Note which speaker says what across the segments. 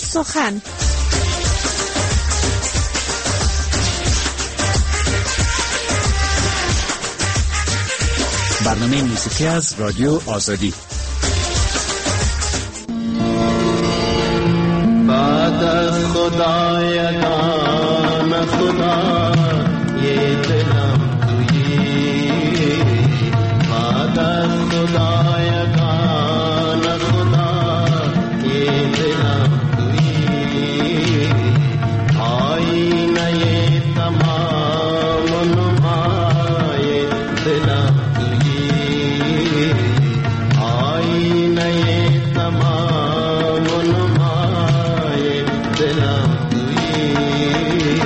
Speaker 1: سخن.
Speaker 2: برنامه موسیقی از رادیو آزادی.
Speaker 3: بعد از خدایگان خدا یه دلم تویی، بعد از خدایگان خدا یه دلم تویی، آینه تمام نمای دلم تویی، آینه تمام نمای دلم تویی.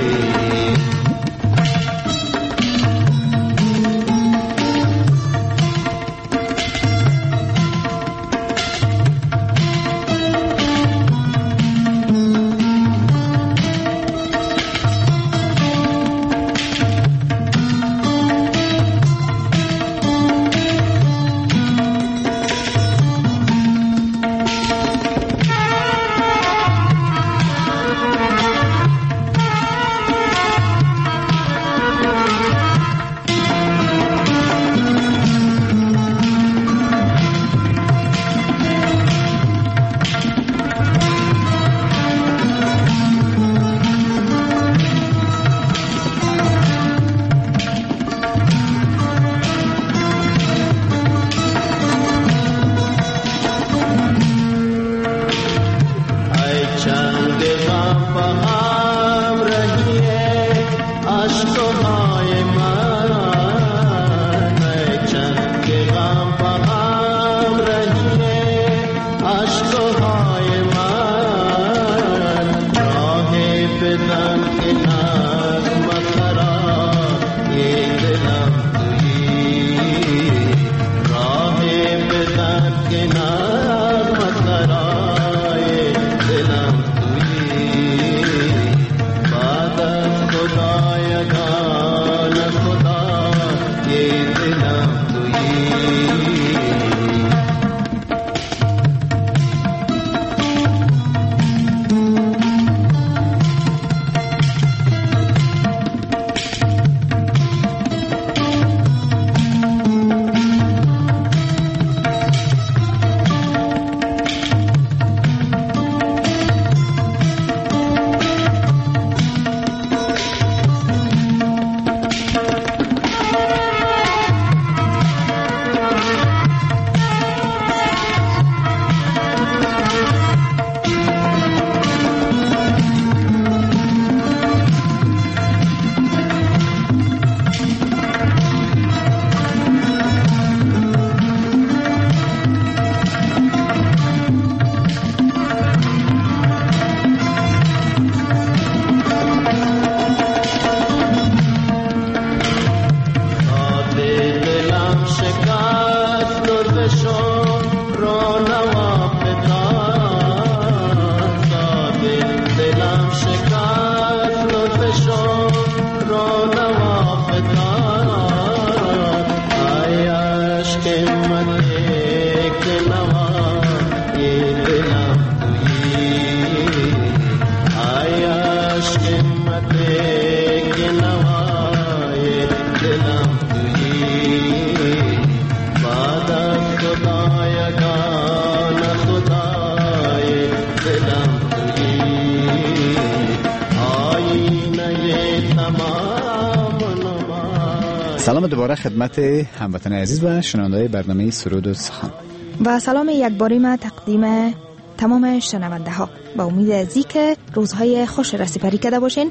Speaker 2: سلام دوباره خدمت هموطنان عزیز و شنونده‌های برنامه سرود و سخن
Speaker 1: و سلام یکباری ما تقدیم تمام شنونده ها. با امید از اینکه روزهای خوش را سپری کرده باشین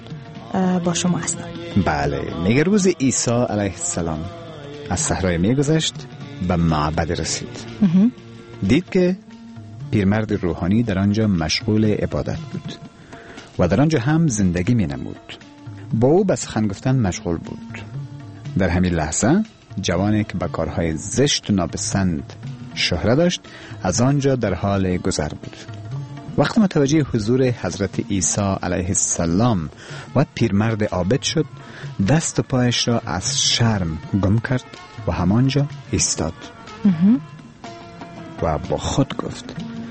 Speaker 1: با شما هستم.
Speaker 2: بله، میگه روز عیسی علیه السلام از صحرای میگذشت به معبد رسید. دید که پیرمرد روحانی در آنجا مشغول عبادت بود و در آنجا هم زندگی می نمود. با او به سخن گفتن مشغول بود. در همین لحظه جوانی که با کارهای زشت و ناپسند شهرت داشت از آنجا در حال گذر بود. وقتی متوجه حضور حضرت عیسی علیه السلام و پیرمرد عابد شد، دست و پایش را از شرم گم کرد و همانجا ایستاد و با خود گفت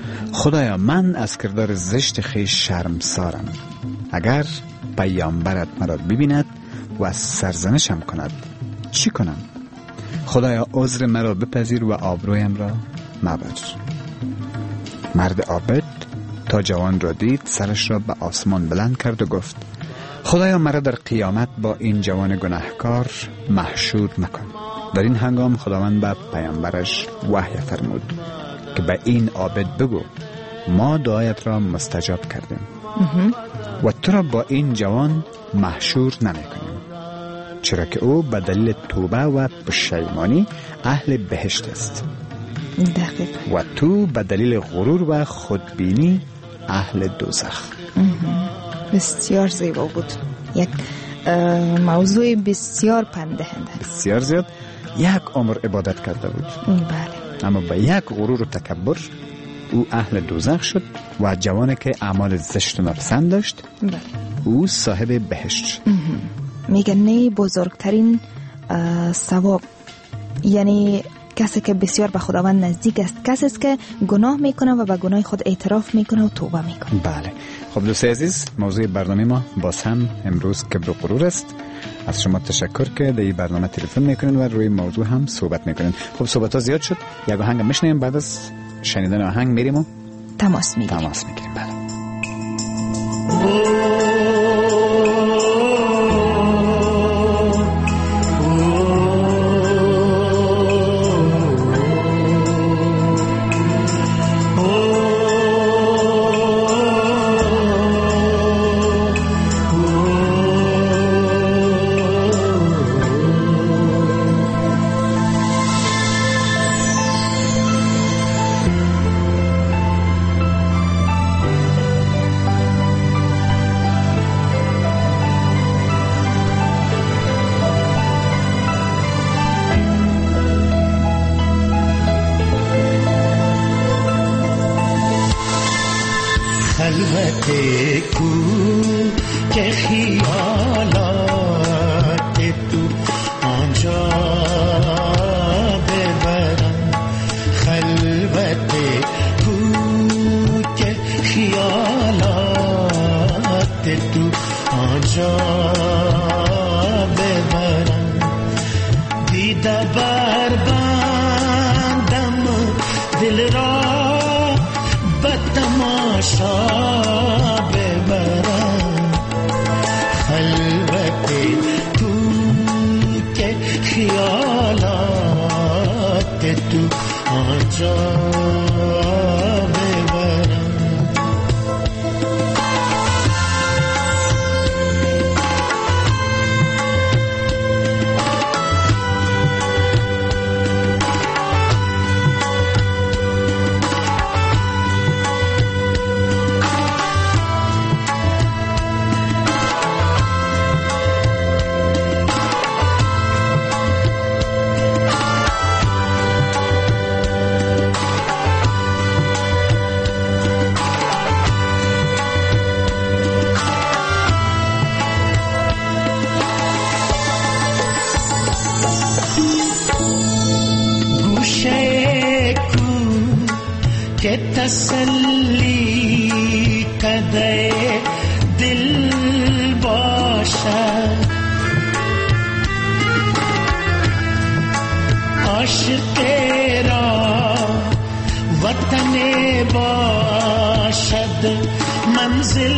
Speaker 2: خدایا من از کردار زشت خویش شرمسارم. اگر پیامبرت مرا ببیند و سرزنشم کند چی کنم؟ خدایا عذر مرا بپذیر و آبرویم را مبر. مرد عابد تا جوان را دید سرش را به آسمان بلند کرد و گفت خدایا مرا در قیامت با این جوان گناهکار محشور مکن. در این هنگام خداوند به پیامبرش وحی فرمود که به این عابد بگو ما دعایت را مستجاب کردیم و تو را با این جوان محشور نمی کنیم، چرا که او به دلیل توبه و پشیمانی اهل بهشت است.
Speaker 1: دقیق.
Speaker 2: و تو به دلیل غرور و خودبینی اهل دوزخ.
Speaker 1: بسیار زیبا بود. یک موضوع بسیار پندهنده،
Speaker 2: بسیار زیاد. یک عمر عبادت کرده بود،
Speaker 1: بله،
Speaker 2: اما به یک غرور و تکبر او اهل دوزخ شد و جوانی که اعمال زشت و ناپسند داشت
Speaker 1: بله،
Speaker 2: او صاحب بهشت شد.
Speaker 1: میگن نه بزرگترین ثواب یعنی کسی که بسیار به خداوند نزدیک است کسی است که گناه میکنه و به گناه خود اعتراف میکنه و توبه میکنه.
Speaker 2: بله. خب دوستای عزیز، موضوع برنامه ما باز هم امروز کبر و غرور است. از شما تشکر که در این برنامه تلفن میکنین و روی موضوع هم صحبت میکنین. خب صحبت ها زیاد شد، یک آهنگ میشنیم، بعد از شنیدن آهنگ میریم و
Speaker 1: تماس میگیریم.
Speaker 2: بله.
Speaker 3: خلوت کو که خیالات تو آنجا ببرم. خلوت کو که خیالات تو آنجا ببرم. دیده بربندم دل را به تماشا ببرم. خلوت تو که خیالات تو آنجا ببرم. که تسلی کده دل باشد. عاشق را وطن باشد، منزل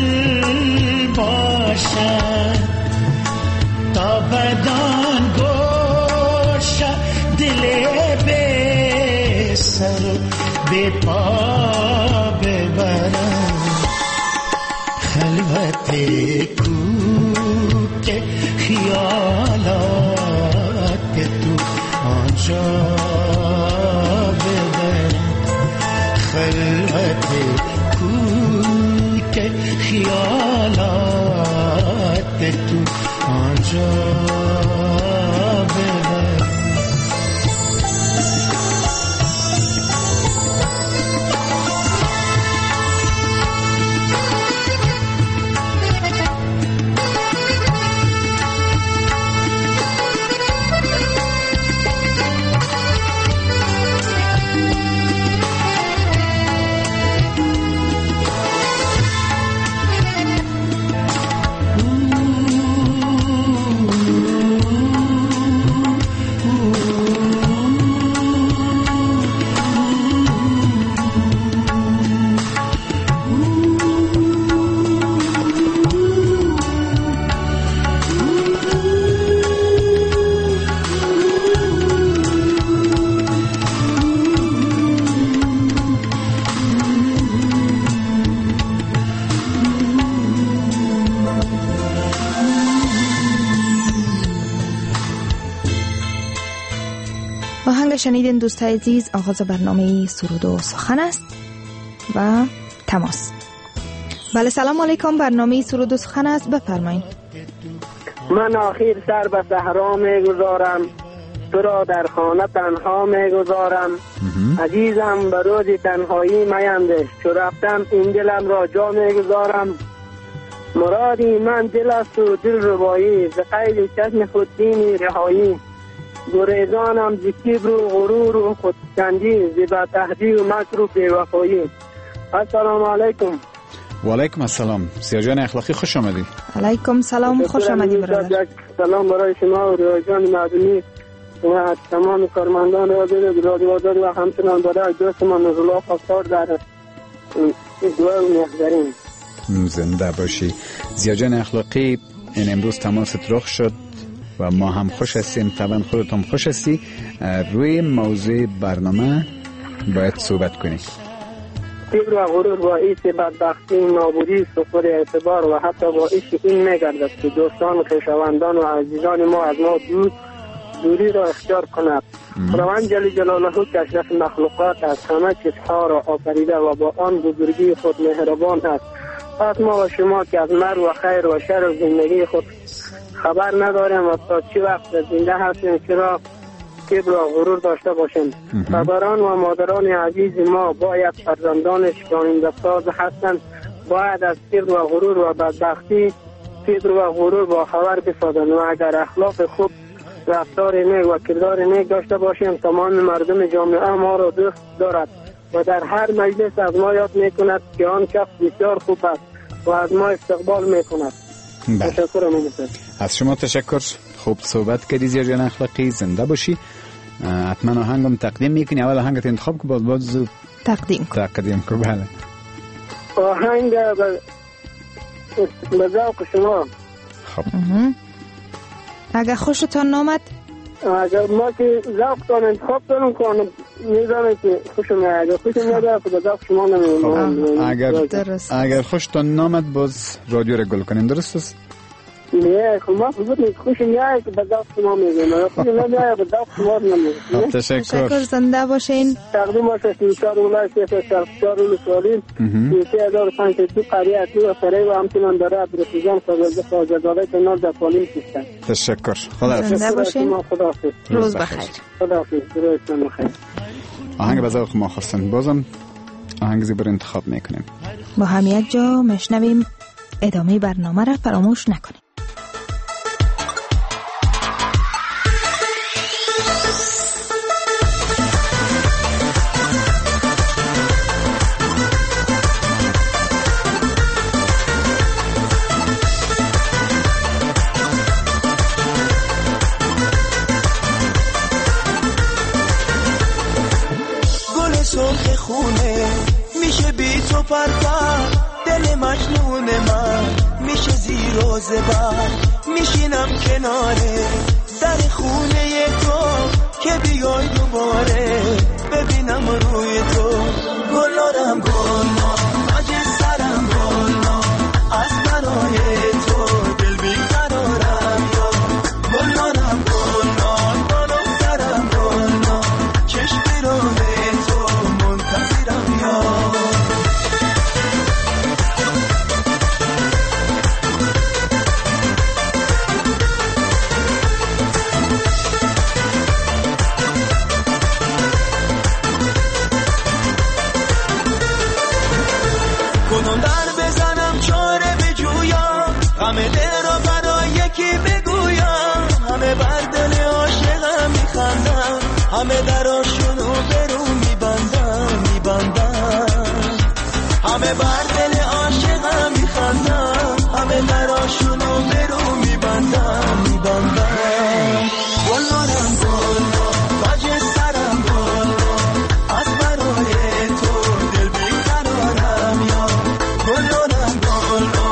Speaker 3: باشد. تا بدان گوش دل بی سر بی پا ببرم. خلوت کو که خیالات تو آنجا ببرم. خلوت کو که خیالات تو آنجا ببرم.
Speaker 1: آهنگ شنیدین دوستای عزیز آغاز برنامه سرود و سخن است و تماس. بله سلام علیکم، برنامه سرود و سخن است، بفرمایید.
Speaker 4: من آخر سر به صحرا میگذارم، تو را در خانه تنها میگذارم. عزیزم به روز تنهایی میندش، چو رفتم این دلم را جا میگذارم. مرادی من دل است و دل ربایی، ز قید چشم خود بینی رهایی. گریزانم ز کبر و غرور و خودپسندی، ز بدعهدی و مکر و بی‌وفایی. السلام علیکم.
Speaker 2: و علیکم السلام. سیاجان اخلاقی خوش آمدید.
Speaker 1: علیکم سلام، خوش آمدید برادر.
Speaker 4: سلام برای شما و رایجان معدنی و تمام کارمندان رادیو آزاد و همچنان برای دوستمان نزولا خواستار در دعا و می‌گذاریم.
Speaker 2: زنده باشی. زیاجان اخلاقی، این امروز تماست رخ شد و ما هم خوش هستیم، طبعا خودتون خوش هستی. روی موضوع برنامه باید صحبت کنی.
Speaker 4: کبر و غرور باعث بدبختی، نابودی، سقوط اعتبار و حتی باعث این می‌گردد که دوستان و خویشاوندان و عزیزان ما از ما دوری را اختیار کند. خداوند جل جلاله که اشرف مخلوقات است، همه چیزها را آفریده و با آن بزرگی خود مهربان است. پس ما و شما که از مر و خیر و شر و زندگی خود خبر نداریم و تا چی وقت زنده هستیم چرا کبر و غرور داشته باشیم. پدران و مادران عزیز ما باید فرزندانش که آینده ساز هستند باید از کبر و غرور و بدبختی، کبر و غرور با خبر بسازند و اگر اخلاق خوب، رفتار نیک و کردار نیک داشته باشیم تمام مردم جامعه ما را دوست دارد و در هر مجلس از ما یاد میکند که آن شخص بسیار خوب است و از ما استقبال میکند. تشکر میکنم.
Speaker 2: از شما تشکر. خوب صحبت کردی زیاجان اخلاقی، زنده باشی. حتما آهنگم تقدیم میکنی. اول آهنگت انتخاب که باز زود تقدیم کن. بله
Speaker 4: آهنگ به ذوق شما.
Speaker 2: خب
Speaker 1: اگر خوشتان نامد،
Speaker 4: اگر ما که ذوقتان انتخاب کنم میدانم که خوشم میاد. اگر خوشم میاد به ذوق شما نمیدونم.
Speaker 2: اگر خوشتان نامد باز رادیو را گل کنین، درست است؟
Speaker 4: نه ما خودت خوشم میاد که به ذوق شما میگم، خوشم نمیاد به ذوق شما نمیگم.
Speaker 1: تشکر، زنده باشین.
Speaker 4: تقدیم است سیستان ولایت شهر سالین 3502 قریه اطلی و سرای و همچنان داره برسیدن فاجعه‌زده کنار در پالین سیستان.
Speaker 2: تشکر. خدا
Speaker 1: زنده باشین.
Speaker 4: خداحافظ.
Speaker 1: روز بخیر.
Speaker 4: خداحافظ. روزتون بخیر.
Speaker 2: آهنگ به ذوق ما خواستن، بازم آهنگ زیبا انتخاب میکنیم.
Speaker 1: با همیت جا مشنویم. ادامه برنامه را فراموش نکنید.
Speaker 3: سرخ خونه میشه بی تو پرپر، دل مجنون من میشه زیر و زبر. میشینم کناره در خونه تو که بیای دوباره ببینم روی تو. گلارم گلنا تاج سرم گلنا از برای تو دل بیقرارم یا گلارم گلنا بالم سرم گلنا چشم رو همه دل رو برای یکی بگویم، همه بر دل عاشقم میخندم، همه دراشونو برو میبندم، همه بر دل عاشقم میخندم، همه دراشونو برو میبندم. گلارم گلنا تاج سرم گلنا از برای تو دل بیقرارم یا گلارم گلنا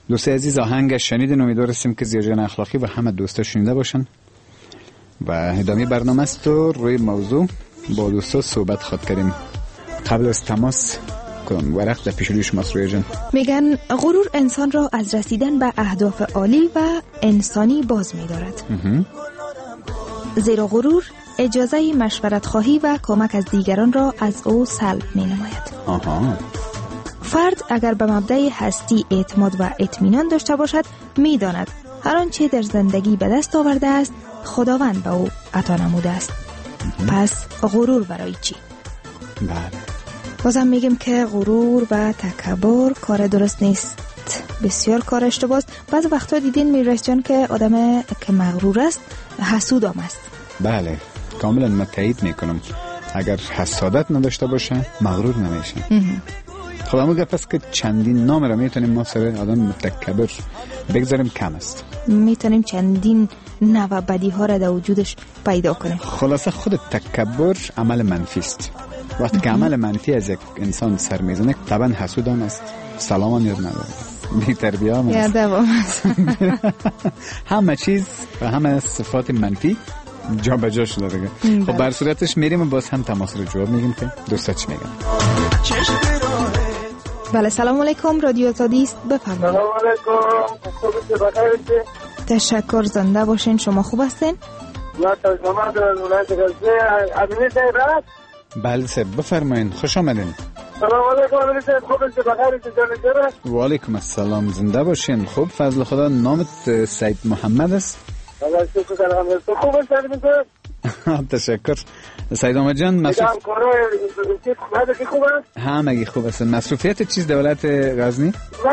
Speaker 2: دوست عزیز آهنگ شنیدین، امیدوارستیم که زیاجان اخلاقی و همه دوستا شنیده باشن و ادامه برنامه است و روی موضوع با دوستا صحبت خود کردیم. قبل از تماس کدام ورق در پیش روی شما سرویا جان؟
Speaker 1: میگن غرور انسان را از رسیدن به اهداف عالی و انسانی باز می‌دارد. زیرا غرور اجازه مشورت خواهی و کمک از دیگران را از او سلب می‌نماید. فرد اگر به مبدأ هستی اعتماد و اطمینان داشته باشد، می‌داند هر آنچه در زندگی به دست آورده است خداوند به او عطا نموده است. پس غرور برای چی؟
Speaker 2: بله.
Speaker 1: بازم میگم که غرور و تکبر کار درست نیست، بسیار کار اشتباه است. بعض وقتا دیدین میرس جان که آدم که مغرور است حسود هم است.
Speaker 2: بله کاملا من تایید میکنم. اگر حسادت نداشته باشه مغرور نمیشه. خب همون گپ است که چندین نام را میتونیم ما سر آدم متکبر بگذاریم کم است.
Speaker 1: میتونیم چندین نوع بدی ها را در وجودش پیدا کنیم.
Speaker 2: خلاصه خود تکبر عمل منفی است. وقتی که عمل منفی از یک انسان سر میزنه طبعا حسود هم است، سلام هم یاد نداره، بی تربیه هم است، همه چیز و همه صفات منفی جا به جا شده دیگه. خب بر صورتش میریم و باز هم تماس رو جواب میگیم که دوستا چی میگن.
Speaker 1: بله سلام علیکم، رادیو آزادی است، بفرمایید.
Speaker 4: سلام علیکم، خوب بخیر.
Speaker 1: تشکر، زنده باشین. شما خوب هستین؟
Speaker 4: من ترجمه در ولایت غزنی امینی صاحب.
Speaker 2: بله صاحب بفرمایید، خوش آمدین.
Speaker 4: سلام علیکم امینی صاحب، خوب بخیر جان.
Speaker 2: و علیکم السلام، زنده باشین. خوب فضل خدا. نامت سید محمد است؟
Speaker 4: الله شکر الحمدلله. خوب هستید؟
Speaker 2: تشکر سید محمد جان. مصروف
Speaker 4: خوب است؟
Speaker 2: همگی خوب است. مصروفیت چیز در ولایت غزنی؟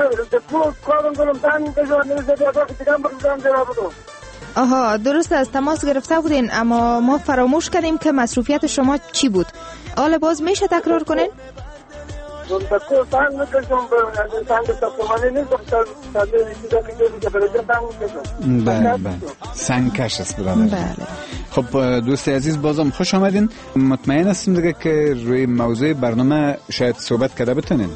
Speaker 1: آها درست است، تماس گرفته بودین اما ما فراموش کردیم که مصروفیت شما چی بود. حالا باز میشه تکرار کنین؟
Speaker 2: بله سنگکش است برادر.
Speaker 1: بله.
Speaker 2: خب دوست عزیز بازم خوش آمدین. مطمئن هستم دیگه که روی موضوع برنامه شاید صحبت کرده بتونین.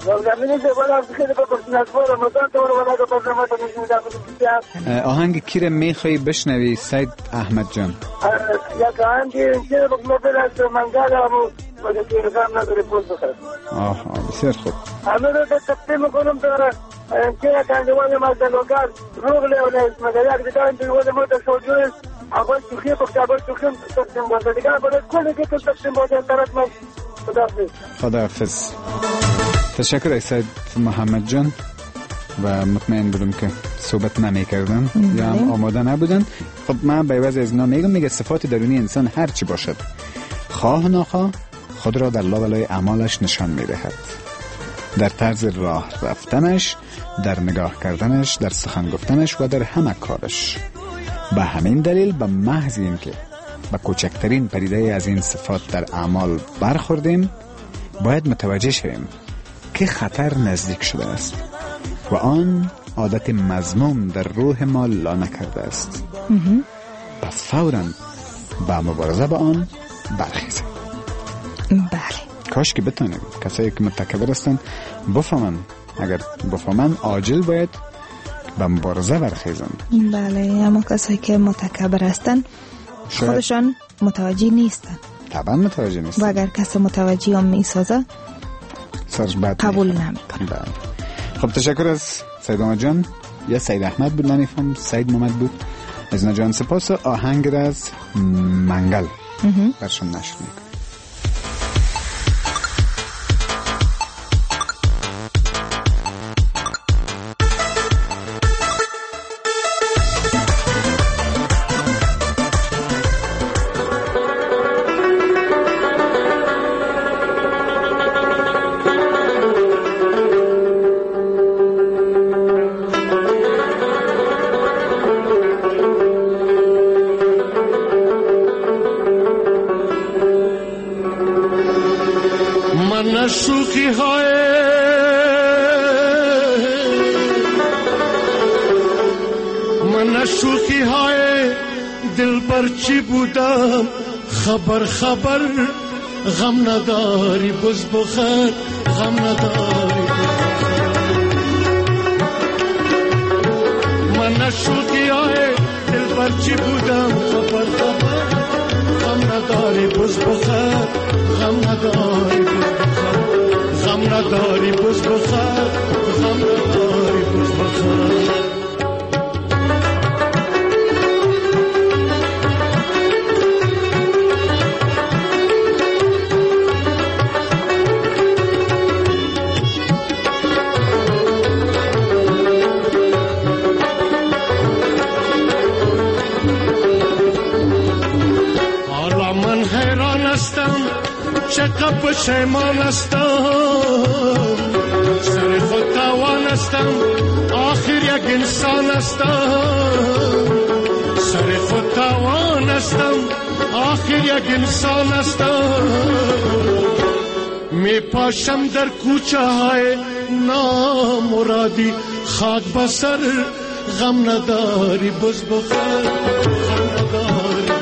Speaker 2: آهنگ کی را میخوایی بشنوی سید احمد جان؟
Speaker 4: یک آهنگی که مبل است منگالمو وجه که رقم نداره پول بخرد.
Speaker 2: بسیار خوب.
Speaker 4: همه رو تقدیم کنم داره که کاندوان مازدلوکار روغ لیونه مگر یک دیگر دیوان مدت شوجوی اول توخی بخشابر توخیم تقدیم بوده دیگر باید کلی که تقدیم بوده طرف من
Speaker 2: خداحافظ. تشکر سید محمد جان و مطمئن بودم که صحبت نمی کردن یا هم آماده نبودن. خب من به عوض از اینا میگه صفات درونی انسان هر چی باشد خواه ناخواه خود را در لابلای اعمالش نشان میدهد، در طرز راه رفتنش، در نگاه کردنش، در سخن گفتنش و در همه کارش. به همین دلیل به محض این که به کوچکترین پدیده از این صفات در اعمال برخوردیم باید متوجه شویم که خطر نزدیک شده است و آن عادت مذموم در روح ما لانه کرده است. پس فوراً با مبارزه با آن برخیزیم.
Speaker 1: بله.
Speaker 2: کاش که بتونیم کسایی که متکبر هستن بفهمن، اگر بفهمن عاجل باید با مبارزه برخیزن.
Speaker 1: بله، اما کسایی که متکبر هستن خودشان متوجه نیستن.
Speaker 2: طبعا متوجه نیستن
Speaker 1: و اگر کسی متوجه هم میسازه قبول نمیکنه.
Speaker 2: بله. خب تشکر از سید محمد جان یا سید احمد بود، نمیفهم سید محمد بود. از نجان سپاس. آهنگ را از منگل برشون نشر میکنه.
Speaker 3: شوخی های دل پر چی بودم خبر غم نداری بز بخیر غم نداری
Speaker 5: من شوقیای دل برچی بودم خبر غم نداری بز بخر غم نداری غم نداری بز بخر غم نداری بز بخر چقدر پشیمان هستم سر خود توان هستم آخر یک انسان هستم سر خود توان هستم آخر یک انسان هستم می پاشم در کوچه های نامرادی خاک بسر غم نداری بز بخر غم نداری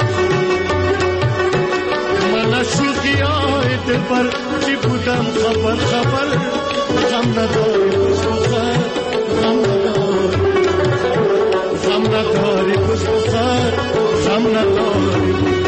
Speaker 5: شوقیای دل بر چی بودم خبر غم نداری بز بخر غم نداری غم نداری بز بخر غم نداری بز بخر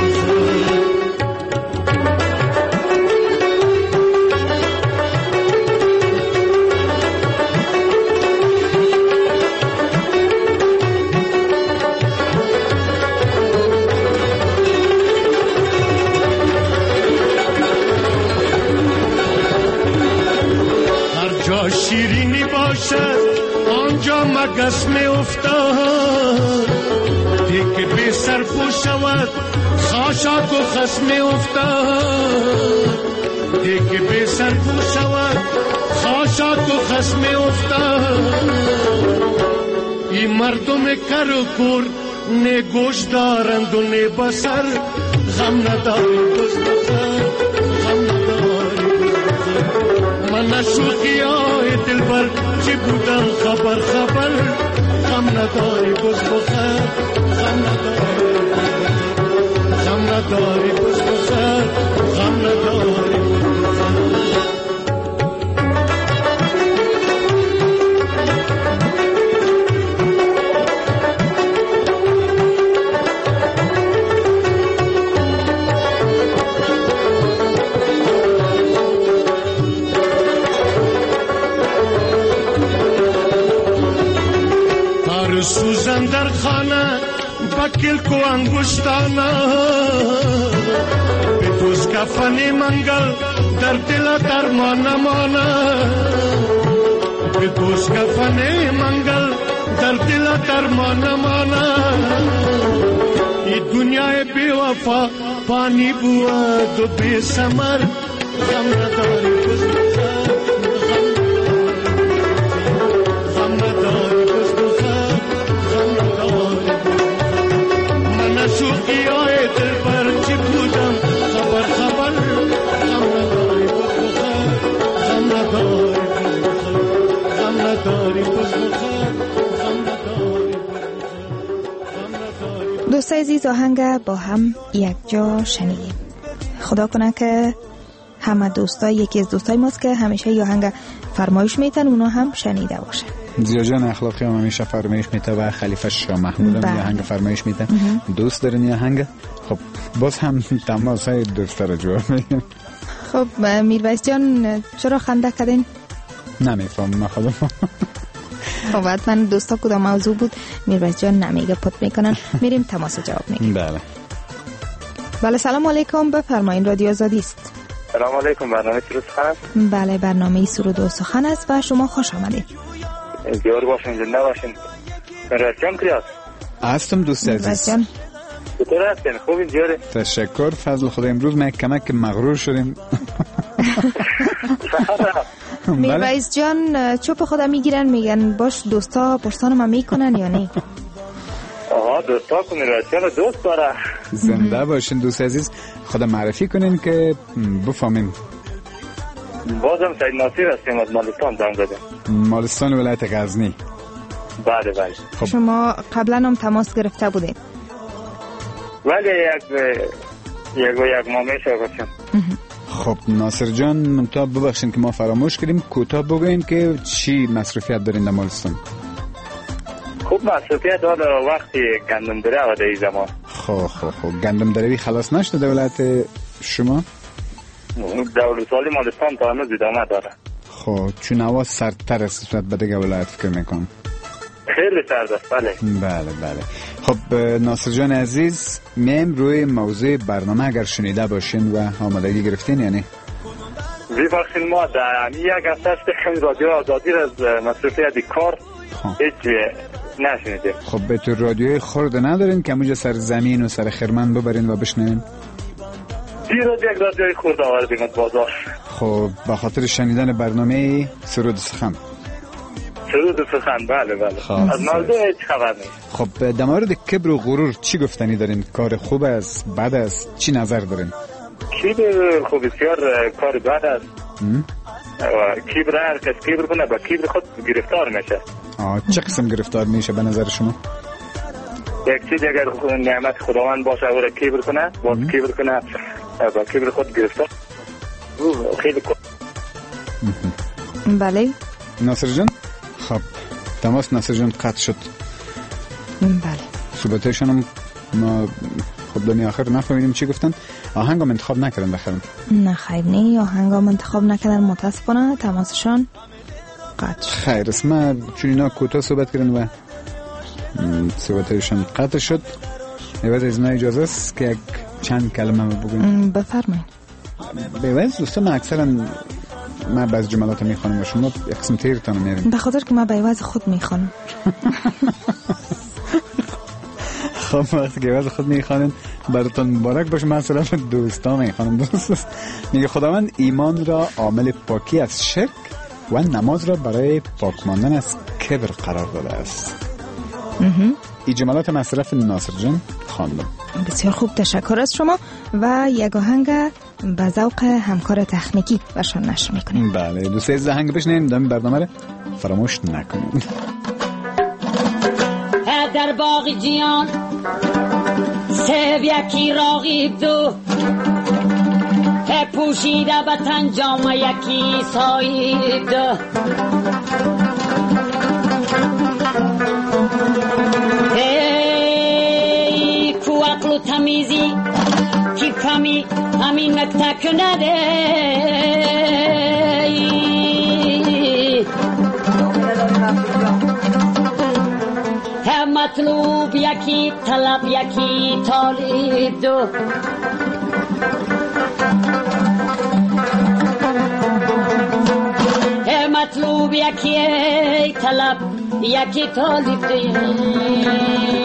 Speaker 5: شیرینی باشد آنجا مگس می افتاد دیگه بی سر پو شود خاشاک و خس می افتاد دیگه بی سر پو شود خاشاک و خس می افتاد این مردم کر و کور نه گوش دارند و نه بسر غم نداری بز بخر غم نداری من شوقیای دل بر چی بودم خبر غم نداری بز بخر غم نداری غم نداری بز بخر غم نداری سوزن در خانه بکل کو انگشتانه به دوست کفنی منگل در دل درمان نمانه به دوست کفنی منگل در دل درمان نمانه ای دنیای بی وفا پانی بود و بی ثمر غم نداری بز بخر غم نداری بز بخر من شوقیای دل بر چی بودم خبر غم نداری بز بخر غم نداری غم نداری بز بخر غم نداری
Speaker 1: دوستای عزیز آهنگ با هم یک جا شنیدیم. خدا کنه که همه دوستای یکی از دوستای ماست که همیشه یه آهنگ فرمایش میتن اونا هم شنیده باشه.
Speaker 2: زیا جان اخلاقی هم همیشه فرمایش میته و خلیفه شاه محمود هم یه آهنگ فرمایش میته. دوست دارن یه آهنگ؟ خب باز هم تماس های دوست رو جواب میدیم.
Speaker 1: خب میرویس جان چرا خنده کردین؟
Speaker 2: نمیفهم خودم.
Speaker 1: خب حتما دوستا کدام موضوع بود میرویس جان نمیگه پت میکنن. میریم تماس جواب میگیم. بله سلام علیکم، بفرمایید رادیو آزادی است.
Speaker 6: سلام علیکم، برنامه سرود سخن است.
Speaker 1: بله برنامه سرود و سخن است و شما خوش آمدید.
Speaker 6: دیار باشین، زنده باشین. میرویس جان کریاس
Speaker 2: هستم دوست عزیز.
Speaker 6: چطور هستین؟ خوبین دیاره؟
Speaker 2: تشکر فضل خدا. امروز ما کمک مغرور شدیم.
Speaker 1: میرویس جان چوب خدا میگیرن میگن باش دوستا پرسان ما میکنن یا نه؟
Speaker 6: آها دوستا که میرویس جان دوست داره.
Speaker 2: زنده باشین دوست عزیز. خدا معرفی کنین که بفهمیم.
Speaker 6: بازم سید ناصر هستیم از مالستان زنگ زدیم.
Speaker 2: مالستان ولایت غزنی.
Speaker 6: بله بله.
Speaker 1: خب. شما قبلا هم تماس گرفته بودید؟
Speaker 6: ولی یک ماه میشه باشم.
Speaker 2: خب ناصر جان منتها ببخشین که ما فراموش کردیم، کوتاه بگوین که چی مصرفیت دارین در مالستان؟
Speaker 6: خب مصرفیت حالا وقتی گندم داره و در این زمان.
Speaker 2: خب گندم دروی خلاص نشده دولت شما؟
Speaker 6: دولت سالی مالستان تا هنوز ادامه داره.
Speaker 2: خب چون هوا سردتر است نسبت به دیگه ولایت فکر میکنم.
Speaker 6: خیلی سرد است.
Speaker 2: بله. خب ناصر جان عزیز، میم روی موضوع برنامه اگر شنیده باشین و آمادگی گرفتین یعنی؟
Speaker 6: ببخشید ما در یک هفته است که رادیو آزادی از مصرفیت کار هیچ نشنیدیم.
Speaker 2: خب به تو رادیوی خرد ندارین که اونجا سر زمین و سر خرمن ببرین و بشنوین؟
Speaker 6: دیروز یک رادیوی خرد آوردیم از بازار.
Speaker 2: خب به خاطر شنیدن برنامه سرود سخن.
Speaker 6: بله. از موضوع هیچ خبر نیست.
Speaker 2: خب در مورد کبر و غرور چی گفتنی دارین؟ کار خوب است، بد است، چی نظر دارین؟
Speaker 6: کبر خوب بسیار کار بد است. کبر هر کس کبر کنه با کبر خود گرفتار میشه.
Speaker 2: چه قسم گرفتار میشه به نظر شما؟
Speaker 6: یک چیز اگر نعمت خداوند باشه او را کبر کنه، باز کبر کنه با کبر خود گرفتار خیلی
Speaker 1: بله
Speaker 2: ناصر جان. خب تماس ناصر جان قطع شد.
Speaker 1: بله
Speaker 2: صحبتشون هم ما خب دمی آخر نفهمیدیم چی گفتن. آهنگ هم انتخاب نکردن بخیرم؟
Speaker 1: نه خیلی نه، آهنگ هم انتخاب نکردن متاسفانه. تماسشان قطع شد. خیر
Speaker 2: اسمه چون اینا کوتاه صحبت کردن و صحبتشون قطع شد. عوض از ما اجازه است که یک چند کلمه بگویم.
Speaker 1: بفرمایید.
Speaker 2: بیوز دوستان من اکثرا من بعض جملات میخوانم و شما یک قسم تیرتان میرین.
Speaker 1: به خاطر که من بیوز خود میخوانم.
Speaker 2: خب وقتی که بیوز خود میخوانین براتون مبارک باشه. من اصلا دوستا میخوانم. دوست میگه خداوند ایمان را عامل پاکی از شرک و نماز را برای پاک ماندن از کبر قرار داده است. این جملات مصرف ناصر جان خواندم.
Speaker 1: بسیار خوب، تشکر از شما. و یک آهنگ به ذوق همکار تکنیکی برشان نشر میکنیم.
Speaker 2: بله دوست عزیز آهنگ بشنویم. دام برنامه رو فراموش نکنید.
Speaker 7: در باغ جیان سه یکی راغیب دو پوشیده به تن جامه یکی سایب دو کو عقل و تمیزی کی فهمی همین نکته کنده مطلوب یکی طلب یکی طالب دو مطلوب یکی طلب یکی طالب دو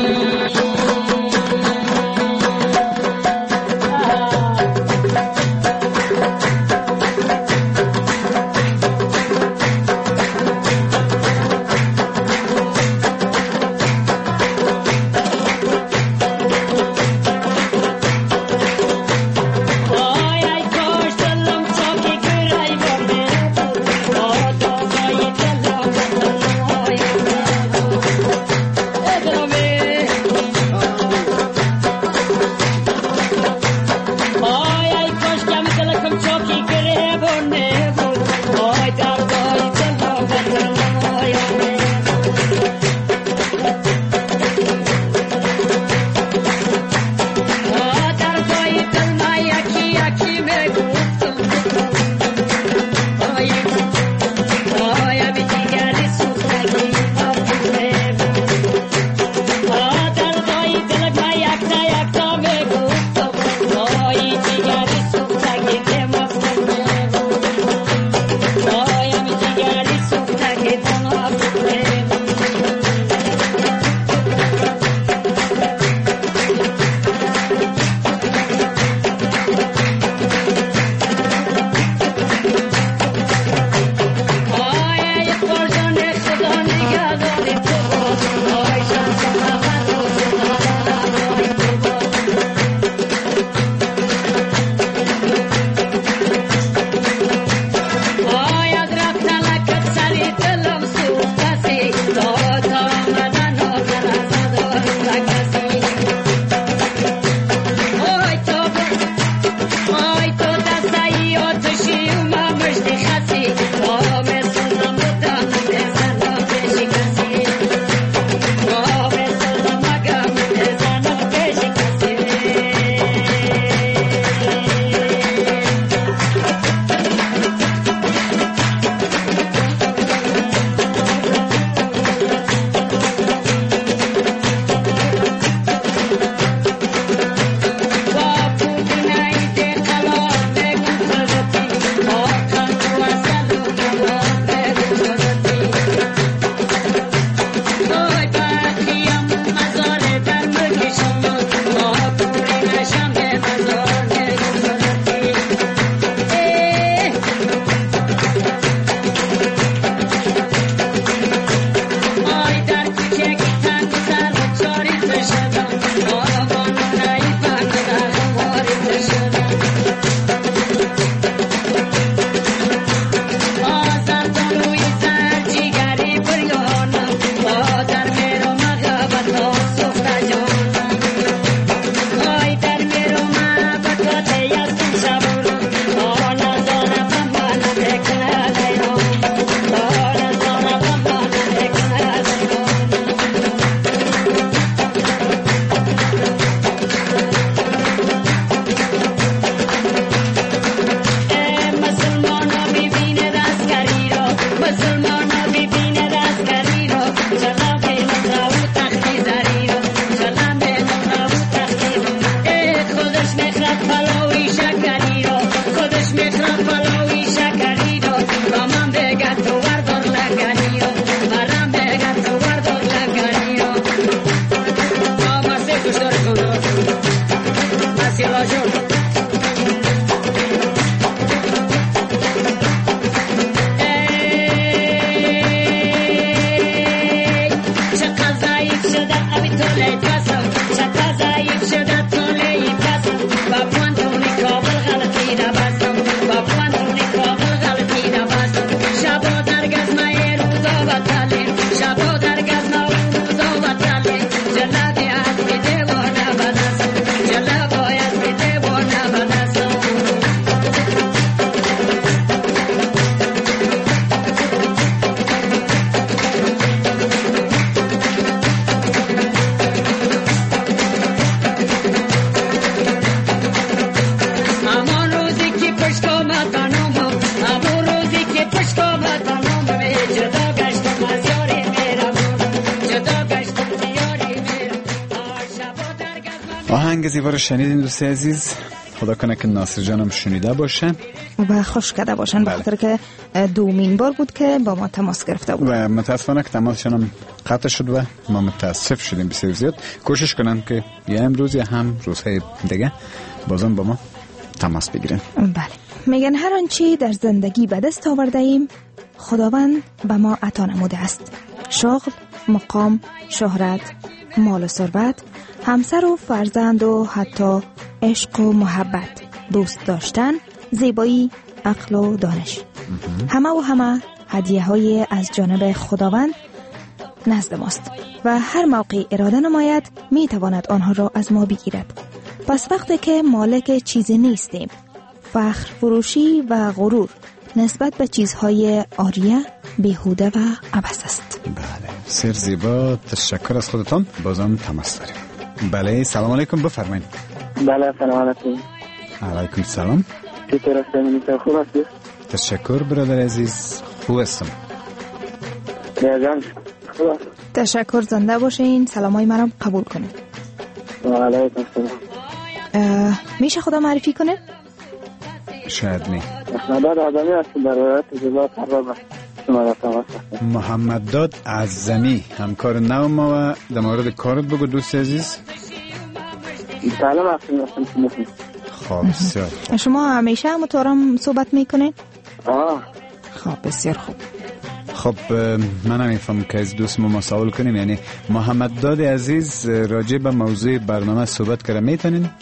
Speaker 2: آهنگ زیبا رو شنیدین دوست عزیز. خدا کنه که ناصر جانم شنیده باشن
Speaker 1: و خوش کرده باشن، به خاطر که دومین بار بود که با ما تماس گرفته بود
Speaker 2: و متاسفانه که تماسشون هم قطع شد و ما متاسف شدیم بسیار زیاد. کوشش کنن که یا امروز یا هم روزهای دیگه بازم با ما تماس بگیرن.
Speaker 1: بله، میگن هر آنچه در زندگی به دست آورده ایم خداوند به ما عطا نموده است. شغل، مقام، شهرت، مال و ثروت، همسر و فرزند و حتی عشق و محبت، دوست داشتن، زیبایی، عقل و دانش. همه هدیه های از جانب خداوند نزد ماست و هر موقع اراده نماید می تواند آنها را از ما بگیرد. پس وقتی که مالک چیزی نیستیم، فخر فروشی و غرور نسبت به چیزهای عاریه بیهوده و عبث است.
Speaker 2: بله، سر زیبا، تشکر از خودتان. بازم تماس داریم. بله، سلام علیکم، بفرمایید.
Speaker 4: بله، سلام علیکم.
Speaker 2: علیکم سلام.
Speaker 4: چطور هستید؟ خوب هستید؟
Speaker 2: تشکر برادر عزیز، خوب هستم.
Speaker 4: جان خوب.
Speaker 1: تشکر، زنده باشین. سلامای مرا قبول کنید.
Speaker 4: علیکم السلام.
Speaker 1: میشه خدا معرفی کنه؟
Speaker 2: شاید نی.
Speaker 4: محمد داد اعظمی هستم، در ولایت جلال ترابه. شما را تماس هستم.
Speaker 2: محمد داد اعظمی، همکار نو ما. و در مورد کارت بگو دوست عزیز.
Speaker 4: سلام هستم.
Speaker 2: خب بسیار.
Speaker 1: شما همیشه متورم صحبت میکنین؟ خب بسیار خوب.
Speaker 2: خب من نمیفهم که از دوست ما سوال کنیم، یعنی محمد داد عزیز راجع به موضوع برنامه صحبت کنه میتونین؟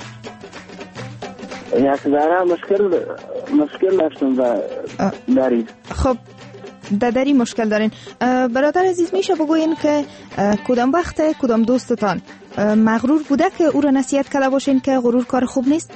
Speaker 4: یک ذره مشکل داشتم دارید.
Speaker 1: خب داری مشکل دارین. برادر عزیز میشه بگوین که کدام وقت کدام دوستتان مغرور بوده که او را نصیحت کرده باشین که غرور کار خوب نیست؟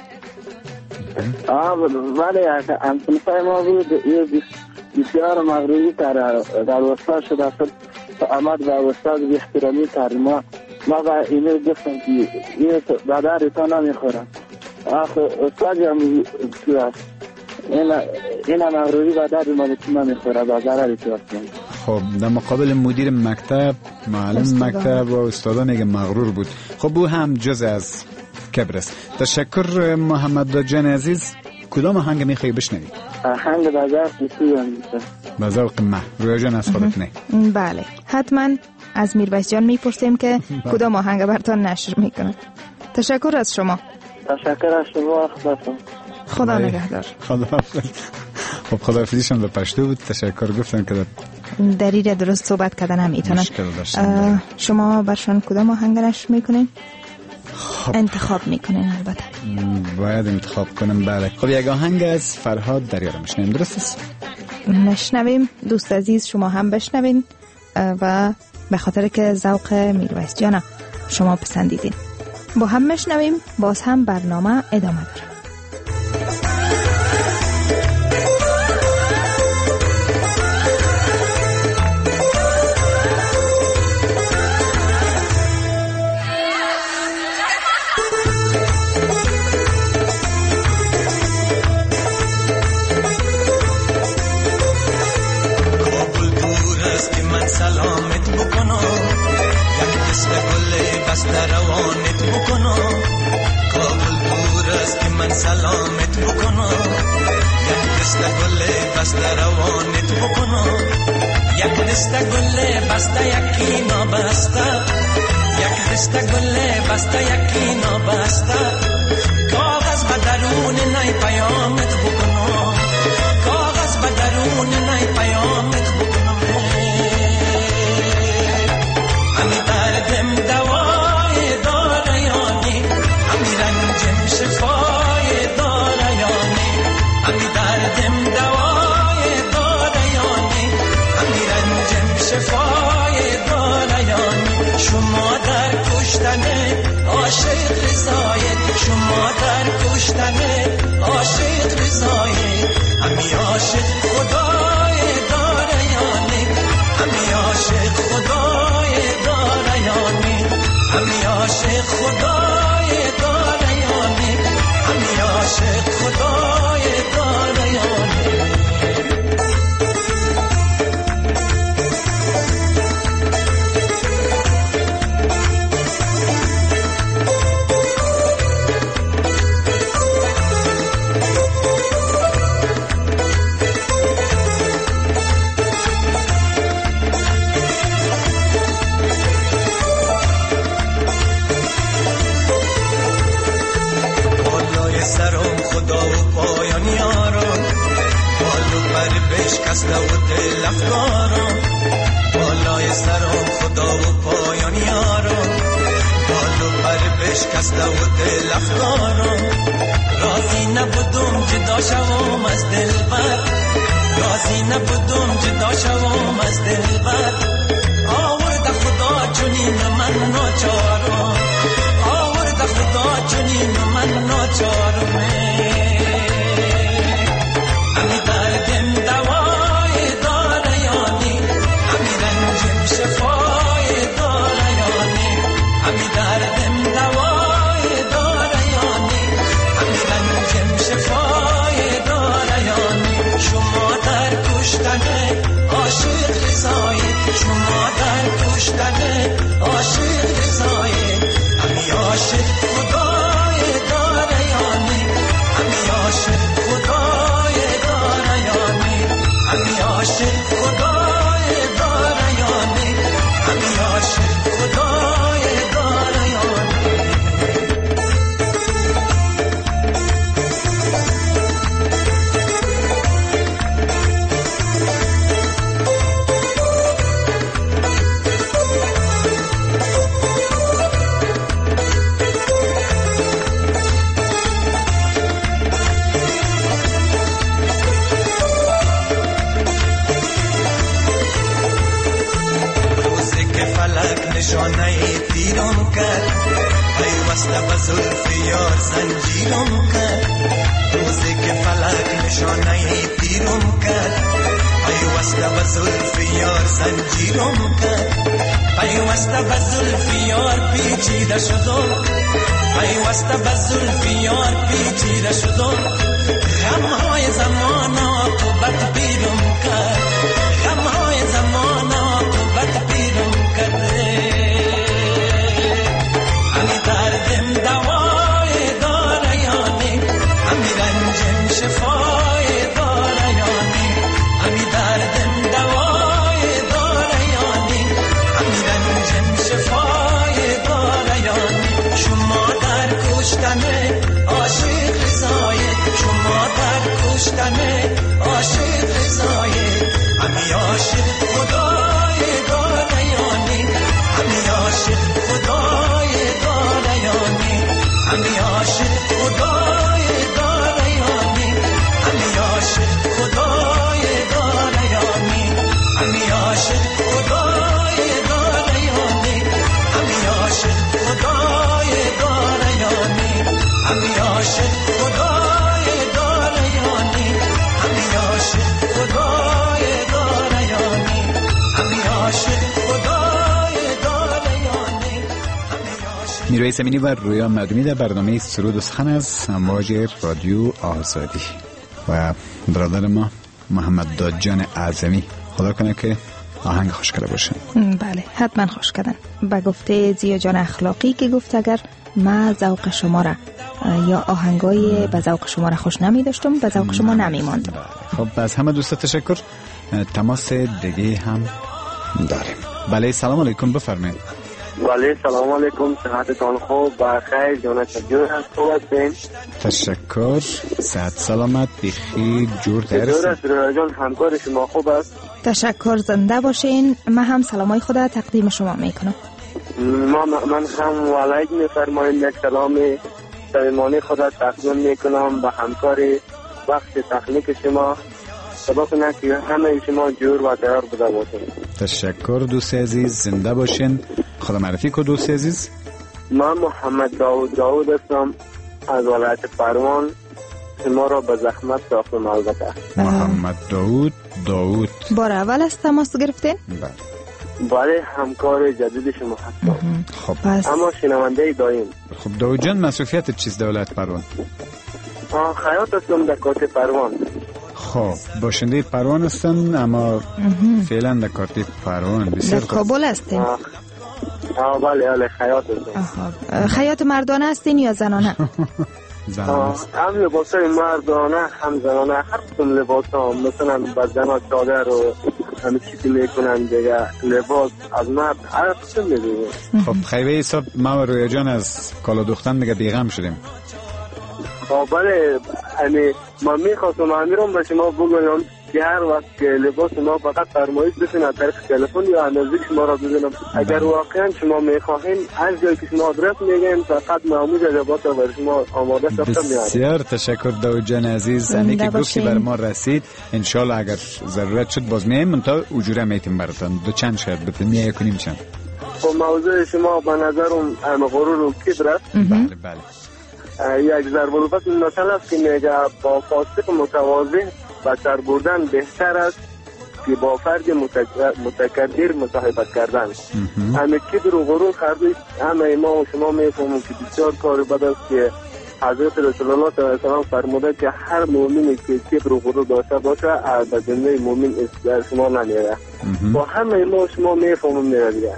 Speaker 4: ولی همسنفای ما بود بسیار مغروری در وسط شده است. آمد و استاد بی احترامی کرد. ما با اینو گفتم که اینو بدر تا نمیخورم. استاد هم تو است. این مغروری بدر ما نمیخوره، بدر تو است.
Speaker 2: خب در مقابل مدیر مکتب، معلم مکتب و استادا میگه مغرور بود. خب او هم جز از کبر است. تشکر محمد جان عزیز. کدام آهنگ میخوای بشنوی؟
Speaker 4: آهنگ
Speaker 2: به ذوق من. رویا جان از خودت نه؟
Speaker 1: بله، حتما از میرویس جان میپرسیم که کدام آهنگ براتون نشر میکنه. تشکر از شما.
Speaker 4: تشکر از شما.
Speaker 1: خدا نگهدار.
Speaker 2: خب خداحافظیشون به پشتو بود. تشکر گفتن که
Speaker 1: در این درست صحبت کردن نمیتونن. شما برشان کدام آهنگ نشر میکنین؟ انتخاب میکنین؟ البته
Speaker 2: باید انتخاب کنم. بله. خب یک آهنگ از فرهاد دریارا میشنویم، درست است؟
Speaker 1: نشنویم دوست عزیز، شما هم بشنوین و به خاطر که ذوق میرویس جان شما پسندیدین با هم میشنویم. باز هم برنامه ادامه داره.
Speaker 3: سلامت بکنم، یک دست گل بسته روانت بکنم. کابل دور است که من سلامت بکنم، یک دست گل بسته روانت بکنم. یک دست گل بسته یکی نابسته، یک دست گل بسته یکی نابسته. کاغذ به درون نی پیامت بکنم، کاغذ به درون نی پیامت بکنم. همی دردم دوای داره یانی، همی رنجم شفای داره یانی. همی دردم دوای داره یانی، همی رنجم شفای داره یانی. شما در کشتن عاشق رضایت، شما در کشتن عاشق رضایت. همی عاشق خدای داره یانی، همی عاشق خدای داره یانی. همی عاشق خدای داره یانی، همی عاشق خدای داره یانی. خسته و دل افکارم، بالای سرم خدا و پایان یارم، بال و پر بشکسته و دل افکارم، راضی نبودم جدا شوم از دلبر، راضی نبودم جدا شوم از دلبر، آورد خدا چنین من ناچارم، آورد خدا چنین من ناچارم، همی دردم دوای داره یانی، همی رنجم شفای داره یانی، همی دردم دوای داره یانی، همی رنجم شفای داره یانی، شما در کشتن عاشق رضایت، شما در کشتن عاشق رضایت، همی عاشق خدای داره یانی، همی عاشق خدای داره یانی، همی عاشق خدای داره یانی، همی عاشق خدای داره یانی. نشانه تیرم کرد، پیوسته به زلف یار زنجیرم کرد، روزی که فلک نشانه تیرم کرد، پیوسته به زلف یار زنجیرم کرد، پیوسته به زلف یار پیچیده شدم، پیوسته به زلف یار پیچیده شدم، غمهای زمان عاقبت بیرم کرد، غمهای زمان عاقبت بیرم کرد، همی دردم دوای داره یانی، همی رنجم شفای داره یانی، همی دردم دوای داره یانی، همی رنجم شفای داره یانی، شما در کشتن عاشق رضایت، شما در کشتن عاشق رضایت، همی عاشق خدای داره یانی، همی عاشق خدای داره یانی، همی عاشق خدای داره یانی، همی عاشق خدای داره یانی، همی عاشق خدای داره یانی، همی عاشق خدای داره یانی، همی عاشق خدای داره یانی، همی عاشق خدای داره یانی، همی عاشق خدای داره یانی.
Speaker 2: نیروی زمینی و رویا مردمی در برنامه سرود و سخن از امواج رادیو آزادی و برادر ما محمد دادجان اعظمی، خدا کنه که آهنگ خوش کرده باشه.
Speaker 1: بله حتما خوش کردن. به گفته زیا جان اخلاقی که گفت اگر ما ذوق شما را یا آهنگای به ذوق شما را خوش نمی داشتم به ذوق شما نمی ماند.
Speaker 2: خب از همه دوستا تشکر. تماس دیگه هم داریم. بله سلام علیکم، بفرمایید.
Speaker 4: بله سلام علیکم، صحتتان خوب؟ بخیر جان چجور خوب هستین؟
Speaker 2: تشکر، صحت سلامت، بخیر، جور
Speaker 4: هستین؟ چطور است رویا جان، همکار شما خوب است؟
Speaker 1: تشکر، زنده باشین. من هم سلامای خدا تقدیم شما میکنم.
Speaker 4: من هم ولایت میفرمایید یک سلام صمیمانه خدا تقدیم میکنم به همکار بخش تکنیک شما، سبب کنه که همه شما جور و تیار بوده باشین.
Speaker 2: تشکر دوست عزیز، زنده باشین. خدا معرفی کو دوست عزیز.
Speaker 4: من محمد داود هستم از ولایت پروان، شما را به زحمت ساختم. البته
Speaker 2: محمد داود
Speaker 1: بار اول از تماس گرفتین؟
Speaker 4: بله همکار جدید شما هستم.
Speaker 2: خب
Speaker 1: پس
Speaker 4: اما شنونده دایم.
Speaker 2: خب داود جان، مسئولیت چیز دولت پروان؟
Speaker 4: خیاط هستم در کارت پروان.
Speaker 2: خب باشنده پروان هستن اما فعلا در کارت پروان.
Speaker 1: بسیار در کابل هستین؟
Speaker 4: بله خیاط هستم.
Speaker 1: خیاط مردانه هستین یا زنانه؟
Speaker 4: هم لباس های مردانه هم زنانه، هر قسم لباس ها، مثلا بدن چادر و همه چیزی میکنن دیگه، لباس از مرد هر قسم میدونیم.
Speaker 2: خب خیوه حساب ما و رویا جان از کالا دوختن دیگه بیغم شدیم.
Speaker 4: بله من میخواستم امیرم به شما بگویم که هر وقت که لباس ما فقط فرمایش بسین از طریق تلفن یا نزدیک شما را بزنم. اگر واقعا شما میخواهین هر جایی که شما آدرس میگین فقط معمول لباس را برای شما آماده ساخته میاد.
Speaker 2: بسیار تشکر داود جان عزیز. امی که گفتی بر ما رسید، ان شاء الله اگر ضرورت شد باز میایم، من تا اجوره میتیم براتون. دو چند شاید بتیم میای کنیم چند.
Speaker 4: خب موضوع شما به نظرم غرور و کبر است.
Speaker 2: بله بله.
Speaker 4: یک ضرب المثل مثلا است که میگه با فاسق متواضع بسر بردن بهتر است که با فرد متکبر مصاحبت کردن. همه کبر و غرور خردش همه ما و شما میفهمیم که بسیار کار بد است که حضرت رسول الله صلی الله علیه و آله فرموده که هر مؤمنی که کبر و غرور داشته باشه از جمله مؤمن در شما نمیره. با همه ما و شما میفهمیم میره.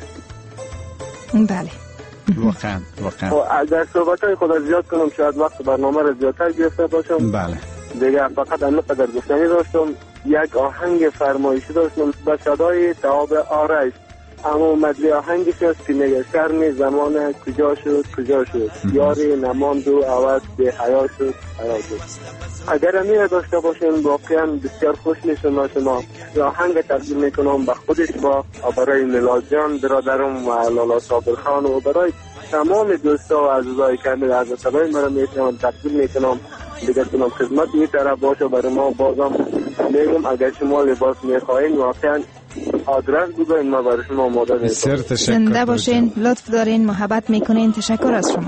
Speaker 1: بله
Speaker 2: واقعا.
Speaker 4: اگر صحبت‌های خود زیاد کنم شاید وقت برنامه را زیادتر گرفته باشم.
Speaker 2: بله
Speaker 4: دیگه فقط انقدر گفتنی داشتم. یک آهنگ فرمایشی داشتم به صدای تواب آرش، اما مدلی آهنگش است که میگه شرم زمان کجا شد یاری نماند و عوض به حیا شد. اگر امیر داشته باشین واقعا بسیار خوش میشم. شما آهنگ تقدیم میکنم به خودش با برای میلاد جان برادرم و لالا صابر خان و برای تمام دوستا و عزیزای کامل از صدای مرا میتونم تقدیم میکنم. دیگه کنم خدمت میتره باشه برای ما. بازم میگم اگر شما لباس میخواین واقعا آدرس بگوین ما برای شما آماده میکنم.
Speaker 2: بسیار تشکر.
Speaker 1: زنده باشین، لطف دارین، محبت میکنین. تشکر از شما.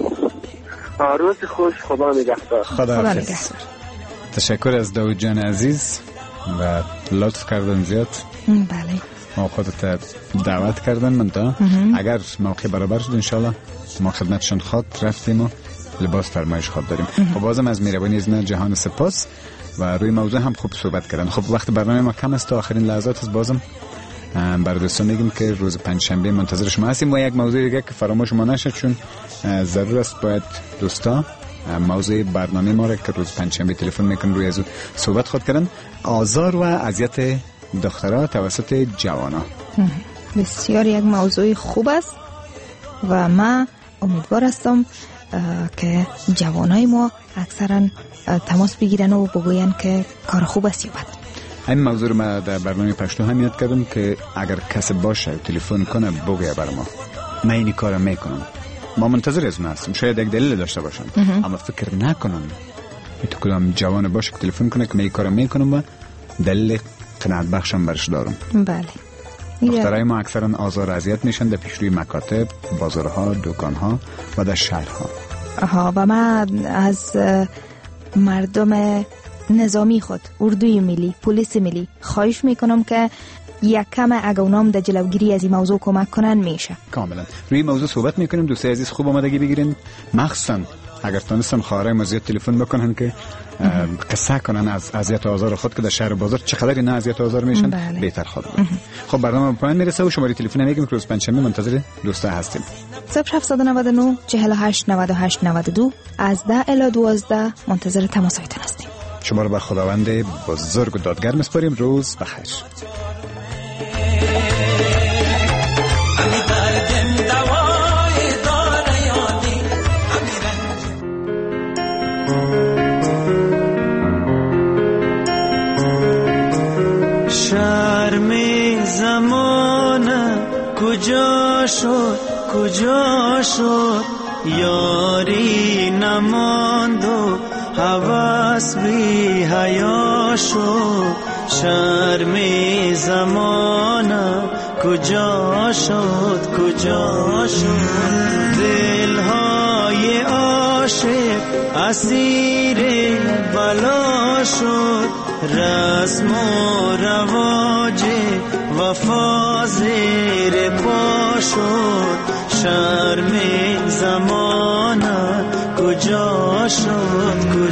Speaker 4: روز خوش. خدا نگهدار.
Speaker 2: خدا نگهدار. تشکر از داود جان عزیز و لطف کردن زیاد.
Speaker 1: بله
Speaker 2: ما خودت دعوت کردن من تا اگر موقع برابر شد انشالله ما خدمتشون خود رفتیم و لباس فرمایش خود داریم. خب بازم از مهربانی از جهان سپاس و روی موضوع هم خوب صحبت کردن. خب وقت برنامه ما کم است تا آخرین لحظات است. بازم برای دوستان میگیم که روز پنجشنبه منتظر شما هستیم و یک موضوع دیگه که فراموش ما نشد چون ضرور است باید دوستا موضوع برنامه ما را که روز پنجشنبه تلفن میکنن روی از صحبت خود کردن، آزار و اذیت دخترها توسط جوانا.
Speaker 1: بسیار یک موضوع خوب است و من امیدوار هستم که جوانای ما اکثرا تماس بگیرن و بگوین که کار خوب است یا بد.
Speaker 2: این موضوع رو من در برنامه پشتو هم یاد کردم که اگر کسی باشه تلفن کنه بگه بر ما من این کارو میکنم. ما منتظر از اون هستیم. شاید یک دلیل داشته باشن اما فکر نکنن تو کدام جوان باشه که تلفن کنه که من این کارو میکنم و دلیل قناعت بخشم برش دارم.
Speaker 1: بله.
Speaker 2: دخترای ما اکثرا آزار اذیت میشن در پیشروی مکاتب، بازارها، دکانها و در شهرها.
Speaker 1: و من از مردم نظامی خود، اردوی ملی، پلیس ملی خواهش میکنم که یک کم اگه اونام در جلوگیری از این موضوع کمک کنن میشه.
Speaker 2: کاملا روی موضوع صحبت میکنیم. دوستای عزیز خوب آمادگی بگیرین، مخصوصا اگر تونستن خواهرای ما زیاد تلفن بکنن که قصه کنن از اذیت و آزار خود که در شهر و بازار چقدر اینا اذیت و آزار میشن. بله. بهتر خود خب برنامه به پایان میرسه و شماره تلفن میگیم که روز پنجشنبه منتظر دوستا هستیم.
Speaker 1: 0799 48 98 92 از 10 الی 12 منتظر تماسایتان هستیم.
Speaker 2: شما رو به خداوند بزرگ و دادگر میسپاریم. روز بخیر.
Speaker 3: شرم زمانه کجا شد یاری نماند و هوس بی حیا شد. شرم زمانه کجا شد دلهای عاشق اسیر بلا شد. رسم و رواج وفا زیر پا شد. شرم زمانه کجا شد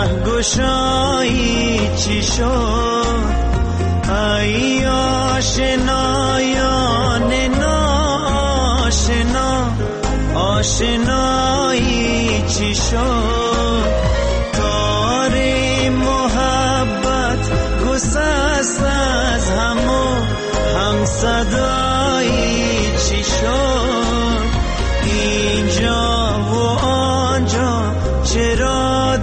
Speaker 3: گشایی چی شد ای آشنایان ناشنا آشنایی چی شد تار محبت گسست از هم صدایی چی شد اینجا و آنجا چرا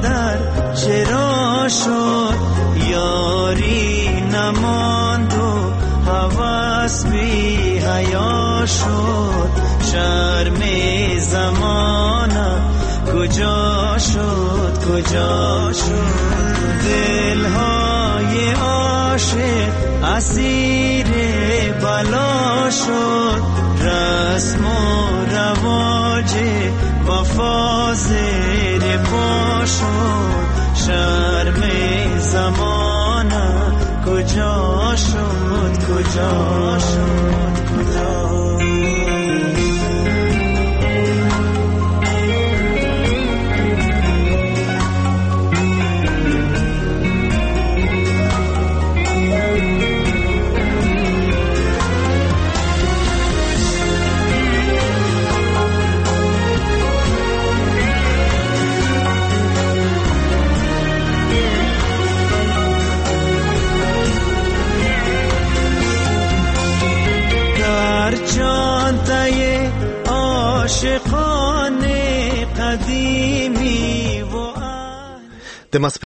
Speaker 3: شد یاری نماند و هوس بی حیا شد شرم زمانه کجا شد دلهای عاشق اسیر بلا شد رسم و رواج وفا زیر پا شد شرم زمانه کجا شد چانتای عاشقان قدیمی و